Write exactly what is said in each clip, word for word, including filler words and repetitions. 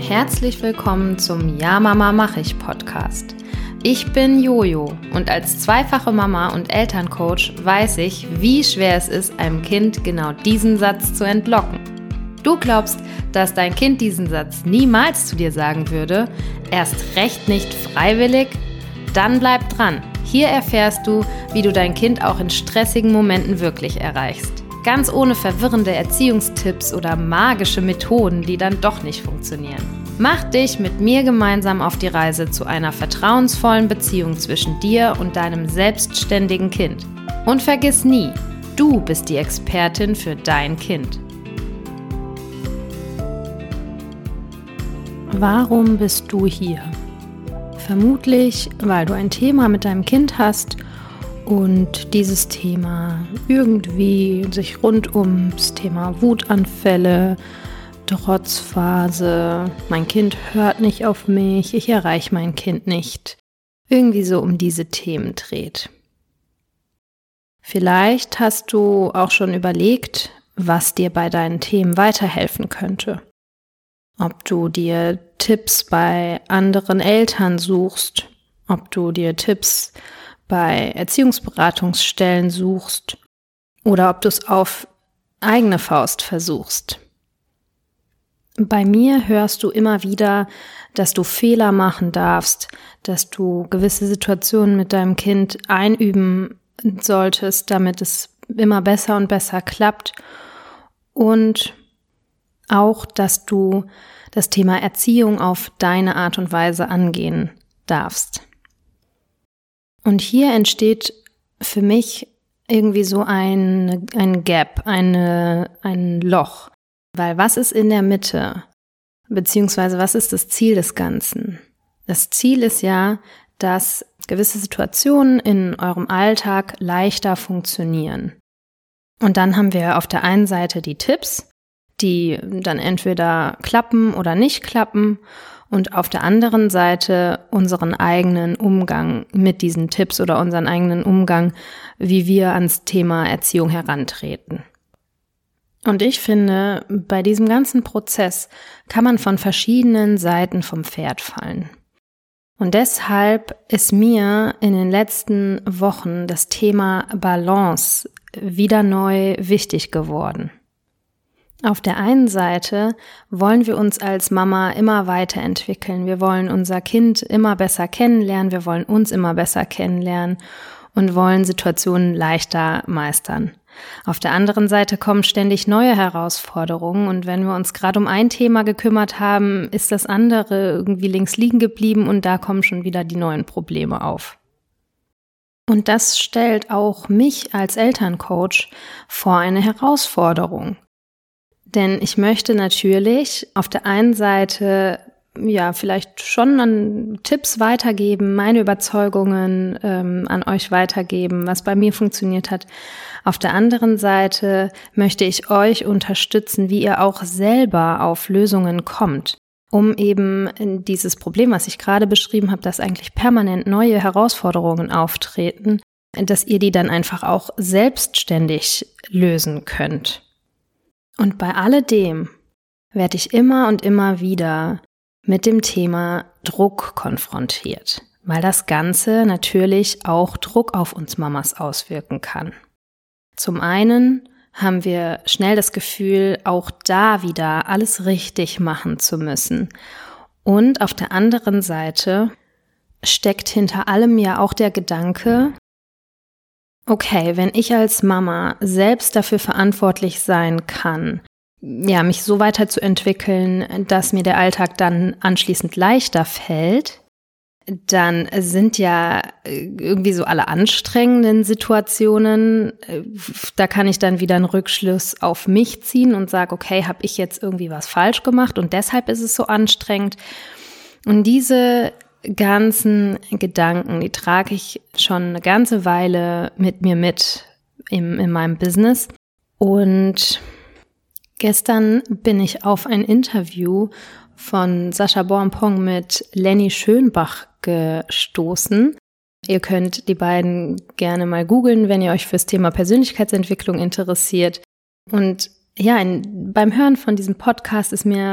Herzlich willkommen zum Ja Mama mach ich Podcast. Ich bin Jojo und als zweifache Mama und Elterncoach weiß ich, wie schwer es ist, einem Kind genau diesen Satz zu entlocken. Du glaubst, dass dein Kind diesen Satz niemals zu dir sagen würde, erst recht nicht freiwillig? Dann bleib dran. Hier erfährst du, wie du dein Kind auch in stressigen Momenten wirklich erreichst. Ganz ohne verwirrende Erziehungstipps oder magische Methoden, die dann doch nicht funktionieren. Mach dich mit mir gemeinsam auf die Reise zu einer vertrauensvollen Beziehung zwischen dir und deinem selbstständigen Kind. Und vergiss nie, du bist die Expertin für dein Kind. Warum bist du hier? Vermutlich, weil du ein Thema mit deinem Kind hast und dieses Thema irgendwie sich rund ums Thema Wutanfälle, Trotzphase, mein Kind hört nicht auf mich, ich erreiche mein Kind nicht, irgendwie so um diese Themen dreht. Vielleicht hast du auch schon überlegt, was dir bei deinen Themen weiterhelfen könnte. Ob du dir Tipps bei anderen Eltern suchst, ob du dir Tipps bei Erziehungsberatungsstellen suchst oder ob du es auf eigene Faust versuchst. Bei mir hörst du immer wieder, dass du Fehler machen darfst, dass du gewisse Situationen mit deinem Kind einüben solltest, damit es immer besser und besser klappt und auch, dass du das Thema Erziehung auf deine Art und Weise angehen darfst. Und hier entsteht für mich irgendwie so ein, ein Gap, eine, ein Loch. Weil was ist in der Mitte? Beziehungsweise was ist das Ziel des Ganzen? Das Ziel ist ja, dass gewisse Situationen in eurem Alltag leichter funktionieren. Und dann haben wir auf der einen Seite die Tipps, die dann entweder klappen oder nicht klappen und auf der anderen Seite unseren eigenen Umgang mit diesen Tipps oder unseren eigenen Umgang, wie wir ans Thema Erziehung herantreten. Und ich finde, bei diesem ganzen Prozess kann man von verschiedenen Seiten vom Pferd fallen. Und deshalb ist mir in den letzten Wochen das Thema Balance wieder neu wichtig geworden. Auf der einen Seite wollen wir uns als Mama immer weiterentwickeln. Wir wollen unser Kind immer besser kennenlernen, wir wollen uns immer besser kennenlernen und wollen Situationen leichter meistern. Auf der anderen Seite kommen ständig neue Herausforderungen und wenn wir uns gerade um ein Thema gekümmert haben, ist das andere irgendwie links liegen geblieben und da kommen schon wieder die neuen Probleme auf. Und das stellt auch mich als Elterncoach vor eine Herausforderung. Denn ich möchte natürlich auf der einen Seite ja vielleicht schon an Tipps weitergeben, meine Überzeugungen ähm, an euch weitergeben, was bei mir funktioniert hat. Auf der anderen Seite möchte ich euch unterstützen, wie ihr auch selber auf Lösungen kommt, um eben dieses Problem, was ich gerade beschrieben habe, dass eigentlich permanent neue Herausforderungen auftreten, dass ihr die dann einfach auch selbstständig lösen könnt. Und bei alledem werde ich immer und immer wieder mit dem Thema Druck konfrontiert, weil das Ganze natürlich auch Druck auf uns Mamas auswirken kann. Zum einen haben wir schnell das Gefühl, auch da wieder alles richtig machen zu müssen. Und auf der anderen Seite steckt hinter allem ja auch der Gedanke, okay, wenn ich als Mama selbst dafür verantwortlich sein kann, ja, mich so weiterzuentwickeln, dass mir der Alltag dann anschließend leichter fällt, dann sind ja irgendwie so alle anstrengenden Situationen, da kann ich dann wieder einen Rückschluss auf mich ziehen und sage, okay, habe ich jetzt irgendwie was falsch gemacht und deshalb ist es so anstrengend. Und diese ganzen Gedanken, die trage ich schon eine ganze Weile mit mir mit im, in meinem Business. Und gestern bin ich auf ein Interview von Sacha Boampong mit Lenny Schönbach gestoßen. Ihr könnt die beiden gerne mal googeln, wenn ihr euch fürs Thema Persönlichkeitsentwicklung interessiert. Und ja, in, beim Hören von diesem Podcast ist mir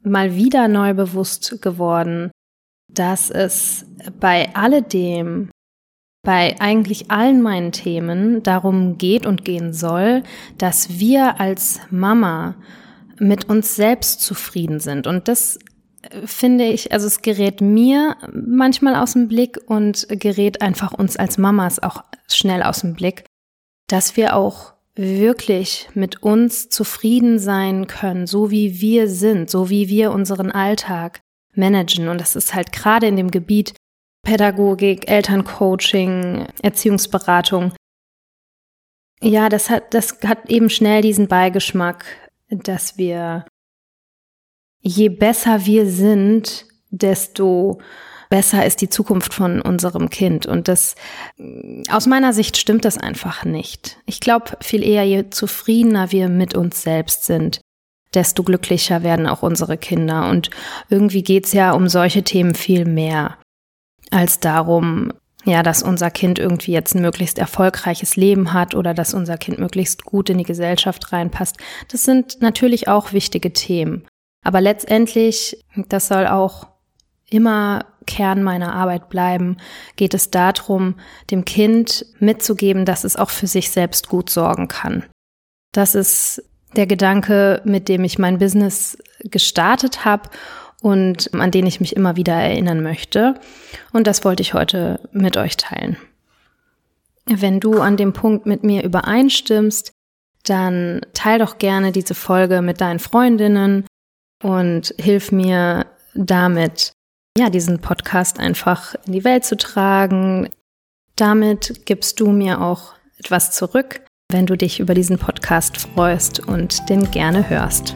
mal wieder neu bewusst geworden, dass es bei alledem, bei eigentlich allen meinen Themen darum geht und gehen soll, dass wir als Mama mit uns selbst zufrieden sind. Und das finde ich, also es gerät mir manchmal aus dem Blick und gerät einfach uns als Mamas auch schnell aus dem Blick, dass wir auch wirklich mit uns zufrieden sein können, so wie wir sind, so wie wir unseren Alltag managen. Und das ist halt gerade in dem Gebiet Pädagogik, Elterncoaching, Erziehungsberatung. Ja, das hat, das hat eben schnell diesen Beigeschmack, dass wir, je besser wir sind, desto besser ist die Zukunft von unserem Kind. Und das, aus meiner Sicht stimmt das einfach nicht. Ich glaube viel eher, je zufriedener wir mit uns selbst sind, desto glücklicher werden auch unsere Kinder. Und irgendwie geht es ja um solche Themen viel mehr als darum, ja, dass unser Kind irgendwie jetzt ein möglichst erfolgreiches Leben hat oder dass unser Kind möglichst gut in die Gesellschaft reinpasst. Das sind natürlich auch wichtige Themen. Aber letztendlich, das soll auch immer Kern meiner Arbeit bleiben, geht es darum, dem Kind mitzugeben, dass es auch für sich selbst gut sorgen kann. Das ist der Gedanke, mit dem ich mein Business gestartet habe und an den ich mich immer wieder erinnern möchte. Und das wollte ich heute mit euch teilen. Wenn du an dem Punkt mit mir übereinstimmst, dann teil doch gerne diese Folge mit deinen Freundinnen und hilf mir damit, ja, diesen Podcast einfach in die Welt zu tragen. Damit gibst du mir auch etwas zurück, wenn du dich über diesen Podcast freust und den gerne hörst.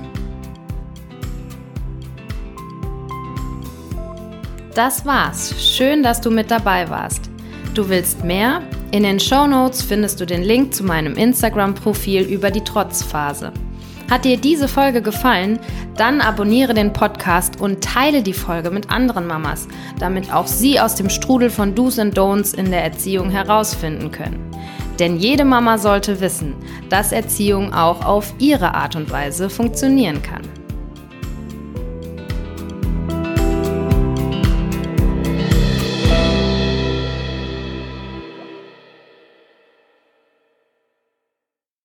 Das war's. Schön, dass du mit dabei warst. Du willst mehr? In den Shownotes findest du den Link zu meinem Instagram-Profil über die Trotzphase. Hat dir diese Folge gefallen? Dann abonniere den Podcast und teile die Folge mit anderen Mamas, damit auch sie aus dem Strudel von Do's and Don'ts in der Erziehung herausfinden können. Denn jede Mama sollte wissen, dass Erziehung auch auf ihre Art und Weise funktionieren kann.